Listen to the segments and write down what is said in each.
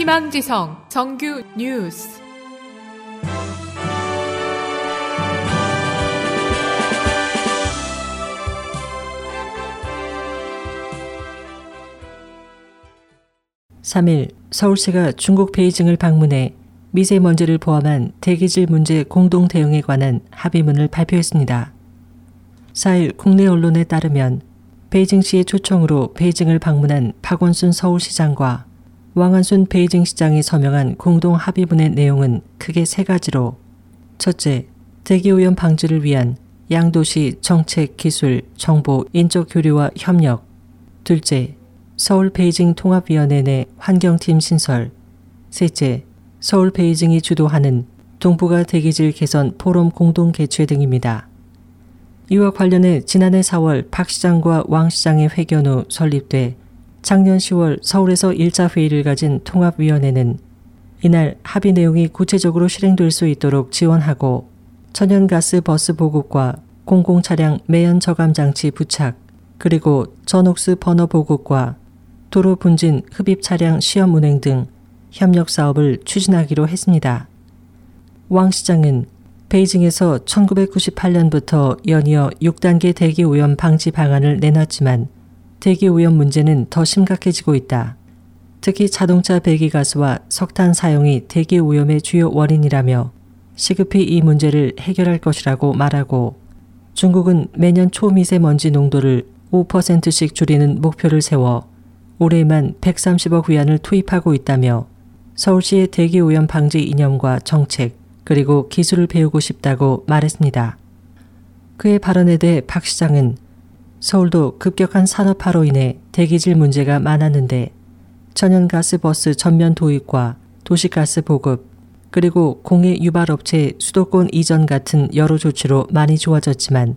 희망지성 정규 뉴스. (3일) 서울시가 중국 베이징을 방문해 미세먼지를 포함한 대기질 문제 공동 대응에 관한 합의문을 발표했습니다. 4일 국내 언론에 따르면 베이징시의 초청으로 베이징을 방문한 박원순 서울시장과 왕한순 베이징시장이 서명한 공동 합의문의 내용은 크게 세 가지로, 첫째, 대기오염 방지를 위한 양도시 정책, 기술, 정보, 인적 교류와 협력. 둘째, 서울 베이징 통합위원회 내 환경팀 신설. 셋째, 서울 베이징이 주도하는 동북아 대기질 개선 포럼 공동 개최 등입니다. 이와 관련해 지난해 4월 박 시장과 왕 시장의 회견 후 설립돼 작년 10월 서울에서 1차 회의를 가진 통합위원회는 이날 합의 내용이 구체적으로 실행될 수 있도록 지원하고 천연가스 버스 보급과 공공차량 매연 저감 장치 부착, 그리고 전옥수 버너 보급과 도로 분진 흡입 차량 시험 운행 등 협력 사업을 추진하기로 했습니다. 왕 시장은 베이징에서 1998년부터 연이어 6단계 대기오염 방지 방안을 내놨지만 대기오염 문제는 더 심각해지고 있다. 특히 자동차 배기가스와 석탄 사용이 대기오염의 주요 원인이라며 시급히 이 문제를 해결할 것이라고 말하고, 중국은 매년 초미세먼지 농도를 5%씩 줄이는 목표를 세워 올해만 130억 위안을 투입하고 있다며 서울시의 대기오염 방지 이념과 정책, 그리고 기술을 배우고 싶다고 말했습니다. 그의 발언에 대해 박 시장은 서울도 급격한 산업화로 인해 대기질 문제가 많았는데 천연가스 버스 전면 도입과 도시가스 보급, 그리고 공해 유발업체 수도권 이전 같은 여러 조치로 많이 좋아졌지만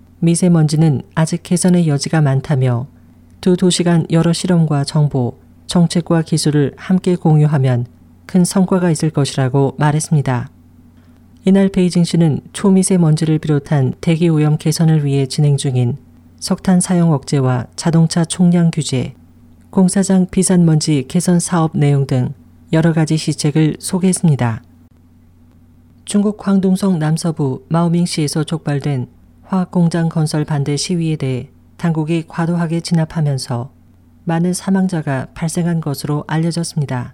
미세먼지는 아직 개선의 여지가 많다며 두 도시 간 여러 실험과 정보, 정책과 기술을 함께 공유하면 큰 성과가 있을 것이라고 말했습니다. 이날 베이징시는 초미세먼지를 비롯한 대기오염 개선을 위해 진행 중인 석탄 사용 억제와 자동차 총량 규제, 공사장 비산먼지 개선 사업 내용 등 여러 가지 시책을 소개했습니다. 중국 광둥성 남서부 마오밍시에서 촉발된 화학공장 건설 반대 시위에 대해 당국이 과도하게 진압하면서 많은 사망자가 발생한 것으로 알려졌습니다.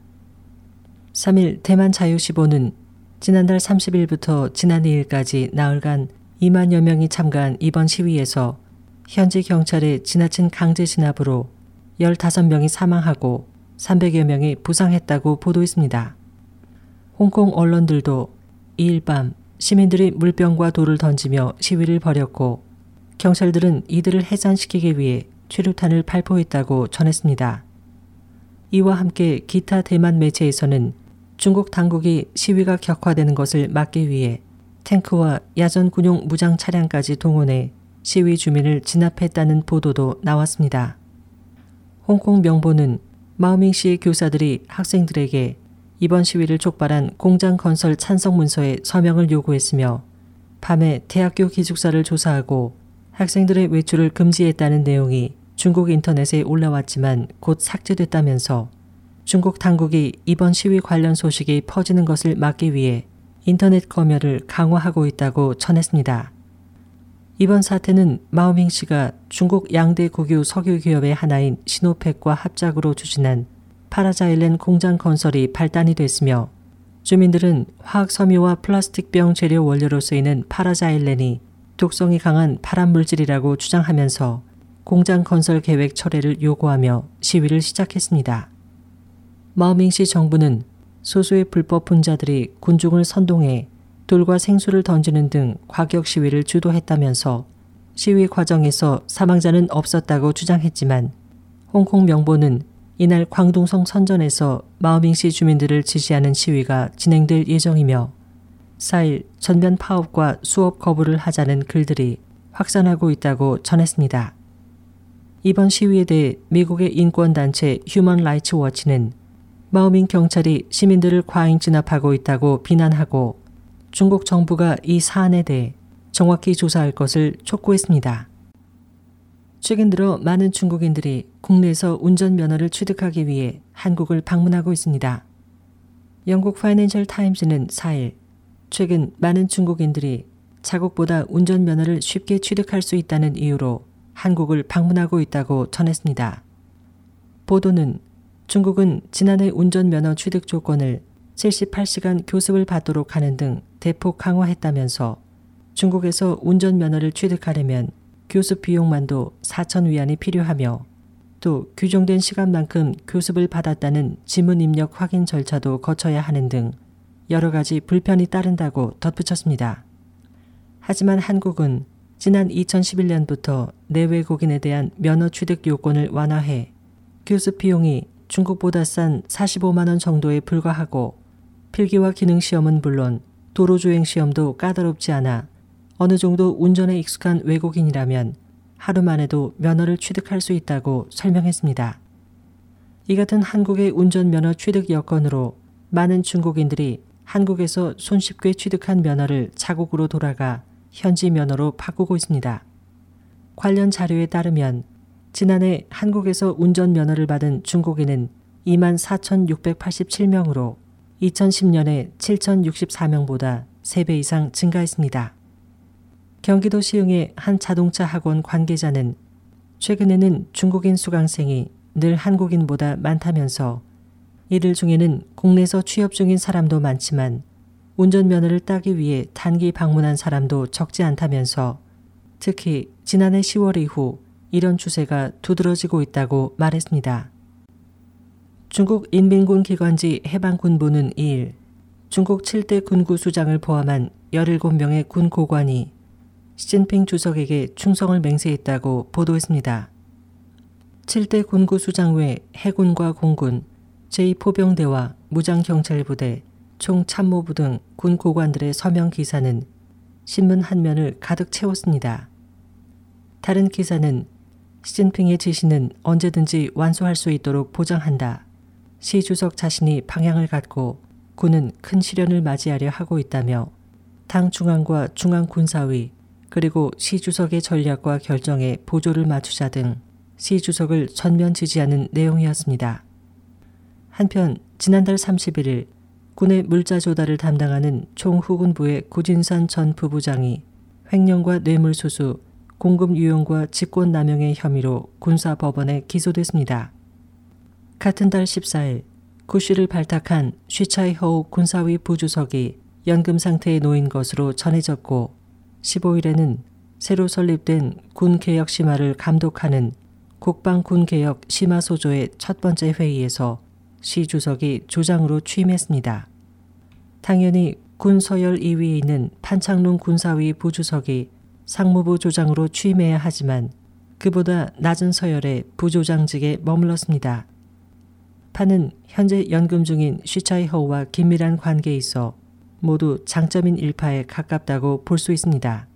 3일 대만 자유시보는 지난달 30일부터 지난 2일까지 나흘간 2만여 명이 참가한 이번 시위에서 현지 경찰의 지나친 강제 진압으로 15명이 사망하고 300여 명이 부상했다고 보도했습니다. 홍콩 언론들도 2일 밤 시민들이 물병과 돌을 던지며 시위를 벌였고 경찰들은 이들을 해산시키기 위해 최루탄을 발포했다고 전했습니다. 이와 함께 기타 대만 매체에서는 중국 당국이 시위가 격화되는 것을 막기 위해 탱크와 야전 군용 무장 차량까지 동원해 시위 주민을 진압했다는 보도도 나왔습니다. 홍콩 명보는 마오밍시의 교사들이 학생들에게 이번 시위를 촉발한 공장 건설 찬성 문서에 서명을 요구했으며 밤에 대학교 기숙사를 조사하고 학생들의 외출을 금지했다는 내용이 중국 인터넷에 올라왔지만 곧 삭제됐다면서 중국 당국이 이번 시위 관련 소식이 퍼지는 것을 막기 위해 인터넷 검열을 강화하고 있다고 전했습니다. 이번 사태는 마오밍시가 중국 양대 국유 석유 기업의 하나인 시노펙과 합작으로 추진한 파라자일렌 공장 건설이 발단이 됐으며 주민들은 화학 섬유와 플라스틱병 재료 원료로 쓰이는 파라자일렌이 독성이 강한 발암물질이라고 주장하면서 공장 건설 계획 철회를 요구하며 시위를 시작했습니다. 마오밍시 정부는 소수의 불법 분자들이 군중을 선동해 돌과 생수를 던지는 등 과격 시위를 주도했다면서 시위 과정에서 사망자는 없었다고 주장했지만 홍콩 명보는 이날 광둥성 선전에서 마오밍시 주민들을 지지하는 시위가 진행될 예정이며 4일 전면 파업과 수업 거부를 하자는 글들이 확산하고 있다고 전했습니다. 이번 시위에 대해 미국의 인권단체 휴먼 라이츠 워치는 마오밍 경찰이 시민들을 과잉 진압하고 있다고 비난하고 중국 정부가 이 사안에 대해 정확히 조사할 것을 촉구했습니다. 최근 들어 많은 중국인들이 국내에서 운전면허를 취득하기 위해 한국을 방문하고 있습니다. 영국 파이낸셜 타임즈는 4일 최근 많은 중국인들이 자국보다 운전면허를 쉽게 취득할 수 있다는 이유로 한국을 방문하고 있다고 전했습니다. 보도는 중국은 지난해 운전면허 취득 조건을 78시간 교습을 받도록 하는 등 대폭 강화했다면서 중국에서 운전면허를 취득하려면 교습 비용만도 4,000위안이 필요하며 또 규정된 시간만큼 교습을 받았다는 지문 입력 확인 절차도 거쳐야 하는 등 여러 가지 불편이 따른다고 덧붙였습니다. 하지만 한국은 지난 2011년부터 내외국인에 대한 면허 취득 요건을 완화해 교습 비용이 중국보다 싼 45만 원 정도에 불과하고 필기와 기능시험은 물론 도로주행시험도 까다롭지 않아 어느 정도 운전에 익숙한 외국인이라면 하루만 해도 면허를 취득할 수 있다고 설명했습니다. 이 같은 한국의 운전면허 취득 여건으로 많은 중국인들이 한국에서 손쉽게 취득한 면허를 자국으로 돌아가 현지 면허로 바꾸고 있습니다. 관련 자료에 따르면 지난해 한국에서 운전면허를 받은 중국인은 24,687명으로 2010년에 7,064명보다 3배 이상 증가했습니다. 경기도 시흥의 한 자동차 학원 관계자는 최근에는 중국인 수강생이 늘 한국인보다 많다면서 이들 중에는 국내에서 취업 중인 사람도 많지만 운전면허를 따기 위해 단기 방문한 사람도 적지 않다면서 특히 지난해 10월 이후 이런 추세가 두드러지고 있다고 말했습니다. 중국 인민군 기관지 해방군부는 2일 중국 7대 군구수장을 포함한 17명의 군 고관이 시진핑 주석에게 충성을 맹세했다고 보도했습니다. 7대 군구수장 외 해군과 공군, 제2포병대와 무장경찰부대, 총참모부 등 군 고관들의 서명 기사는 신문 한 면을 가득 채웠습니다. 다른 기사는 시진핑의 지시는 언제든지 완수할 수 있도록 보장한다. 시 주석 자신이 방향을 갖고 군은 큰 시련을 맞이하려 하고 있다며 당 중앙과 중앙군사위 그리고 시 주석의 전략과 결정에 보조를 맞추자 등 시 주석을 전면 지지하는 내용이었습니다. 한편 지난달 31일 군의 물자 조달을 담당하는 총후군부의 고진산 전 부부장이 횡령과 뇌물수수, 공급 유용과 직권남용의 혐의로 군사법원에 기소됐습니다. 같은 달 14일 구씨를 발탁한 쉬차이허우 군사위 부주석이 연금 상태에 놓인 것으로 전해졌고 15일에는 새로 설립된 군개혁심화를 감독하는 국방군개혁 심화소조의 첫 번째 회의에서 시 주석이 조장으로 취임했습니다. 당연히 군 서열 2위에 있는 판창론 군사위 부주석이 상무부 조장으로 취임해야 하지만 그보다 낮은 서열의 부조장직에 머물렀습니다. 판은 현재 연금 중인 쉬차이허우와 긴밀한 관계에 있어 모두 장점인 일파에 가깝다고 볼 수 있습니다.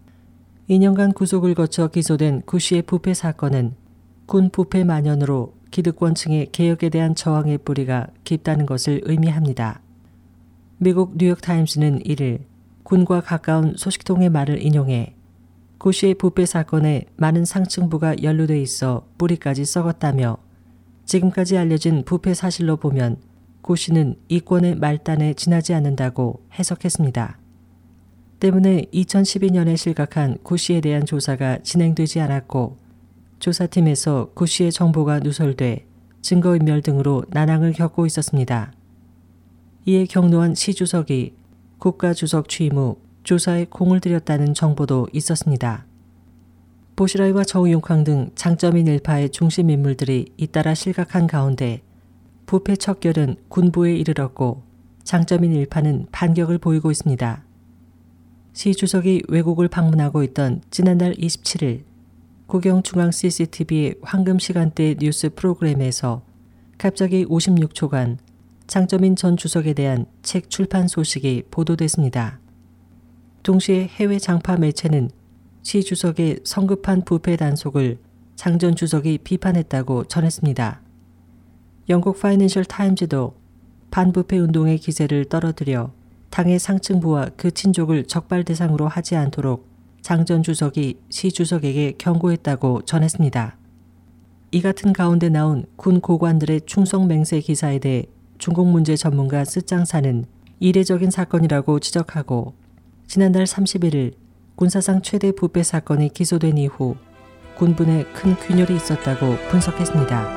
2년간 구속을 거쳐 기소된 구씨의 부패 사건은 군 부패 만연으로 기득권층의 개혁에 대한 저항의 뿌리가 깊다는 것을 의미합니다. 미국 뉴욕타임스는 1일 군과 가까운 소식통의 말을 인용해 구씨의 부패 사건에 많은 상층부가 연루돼 있어 뿌리까지 썩었다며 지금까지 알려진 부패 사실로 보면 구씨는 이권의 말단에 지나지 않는다고 해석했습니다. 때문에 2012년에 실각한 구씨에 대한 조사가 진행되지 않았고 조사팀에서 구씨의 정보가 누설돼 증거인멸 등으로 난항을 겪고 있었습니다. 이에 경로한 시 주석이 국가주석 취임 후 조사에 공을 들였다는 정보도 있었습니다. 보시라이와 저우융캉 등 장점인 일파의 중심 인물들이 잇따라 실각한 가운데 부패 척결은 군부에 이르렀고 장점인 일파는 반격을 보이고 있습니다. 시 주석이 외국을 방문하고 있던 지난달 27일 국영중앙 CCTV의 황금 시간대 뉴스 프로그램에서 갑자기 56초간 장점인 전 주석에 대한 책 출판 소식이 보도됐습니다. 동시에 해외 장파 매체는 시 주석의 성급한 부패 단속을 장 전 주석이 비판했다고 전했습니다. 영국 파이낸셜 타임즈도 반부패 운동의 기세를 떨어뜨려 당의 상층부와 그 친족을 적발 대상으로 하지 않도록 장 전 주석이 시 주석에게 경고했다고 전했습니다. 이 같은 가운데 나온 군 고관들의 충성 맹세 기사에 대해 중국 문제 전문가 쓰짱사는 이례적인 사건이라고 지적하고 지난달 31일 군사상 최대 부패 사건이 기소된 이후 군분에 큰 균열이 있었다고 분석했습니다.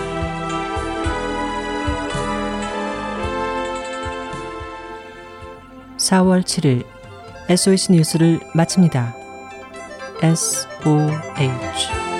(4월 7일) SOH 뉴스를 마칩니다. SOH